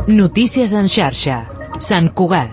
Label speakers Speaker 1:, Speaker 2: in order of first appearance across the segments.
Speaker 1: Notícies en xarxa. Sant Cugat.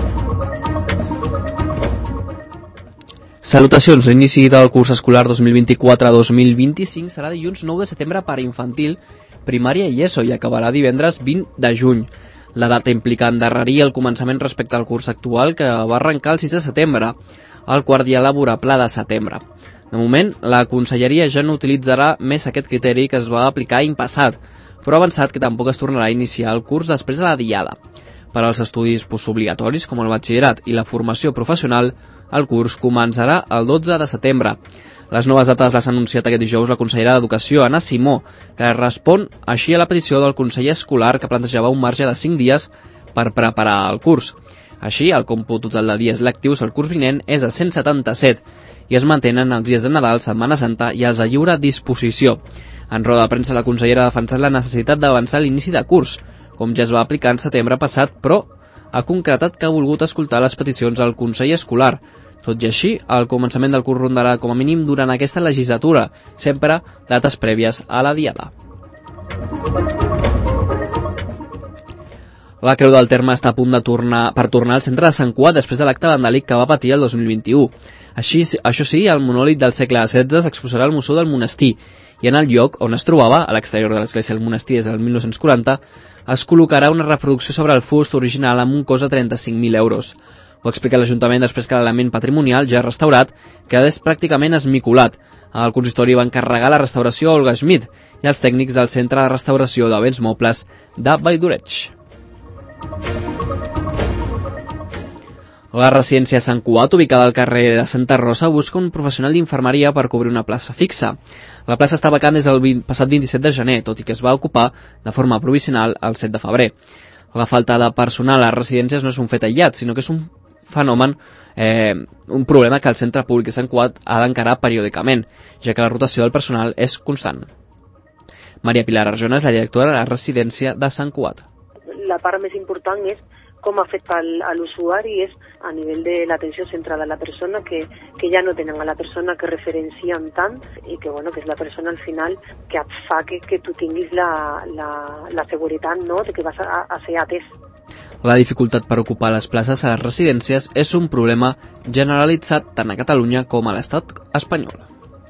Speaker 2: Salutacions. L'inici del curs escolar 2024-2025 serà dilluns 9 de setembre per infantil, primària i ESO i acabarà divendres 20 de juny. La data implica endarrerir el començament respecte al curs actual, que va arrencar el 6 de setembre, al quart dia laborable de setembre. De moment, la Conselleria ja no utilitzarà més aquest criteri que es va aplicar l'any passat, però ha avançat que tampoc es tornarà a iniciar el curs després de la diada. Per als estudis postobligatoris, com el batxillerat i la formació professional, el curs començarà el 12 de setembre. Les noves dates les ha anunciat aquest dijous la consellera d'Educació, Anna Simó, que respon així a la petició del Consell Escolar, que plantejava un marge de 5 dies per preparar el curs. Així, el còmput total de dies lectius al curs vinent és de 177 i es mantenen els dies de Nadal, Setmana Santa i els de lliure disposició. En roda de premsa, la consellera ha defensat la necessitat d'avançar l'inici de curs, com ja es va aplicar en setembre passat, però ha concretat que ha volgut escoltar les peticions al Consell Escolar. Tot i així, el començament del curs rondarà com a mínim durant aquesta legislatura, sempre dates prèvies a la diada. La Creu del Terme està a punt de tornar al centre de Sant Cugat després de l'acte vandàlic que va patir el 2021. Això sí, el monòlit del segle XVI s'exposarà al Museu del Monestir i en el lloc on es trobava, a l'exterior de l'església del monestir des del 1940, es col·locarà una reproducció sobre el fust original amb un cost de 35.000 euros. Ho explica l'Ajuntament després que l'element patrimonial, ja restaurat, quedés pràcticament esmicolat. El consistori va encarregar la restauració a Olga Schmidt i als tècnics del Centre de Restauració de Béns Mobles de Valldoreig. La residència Sant Cugat, ubicada al carrer de Santa Rosa, busca un professional d'infermeria per cobrir una plaça fixa. La plaça està vacant des del passat 27 de gener, tot i que es va ocupar de forma provisional el 7 de febrer. La falta de personal a les residències no és un fet aïllat, sinó que és un fenomen, un problema que el centre públic de Sant Cugat ha d'encarar periòdicament, ja que la rotació del personal és constant. Maria Pilar Arjona és la directora de la residència de Sant Cugat.
Speaker 3: La part més important és com afecta a l'usuari, és a nivell de l'atenció centrada a la persona, que ja no tenen a la persona que referencien tant i que, bueno, que és la persona al final que et fa que tu tinguis la seguretat, no?, de que vas a ser atès.
Speaker 2: La dificultat per ocupar les places a les residències és un problema generalitzat tant a Catalunya com a l'estat espanyol.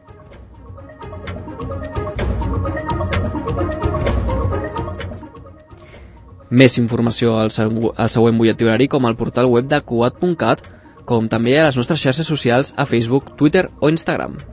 Speaker 2: Més informació al següent butlletí horari, com al portal web de cugat.cat, com també a les nostres xarxes socials a Facebook, Twitter o Instagram.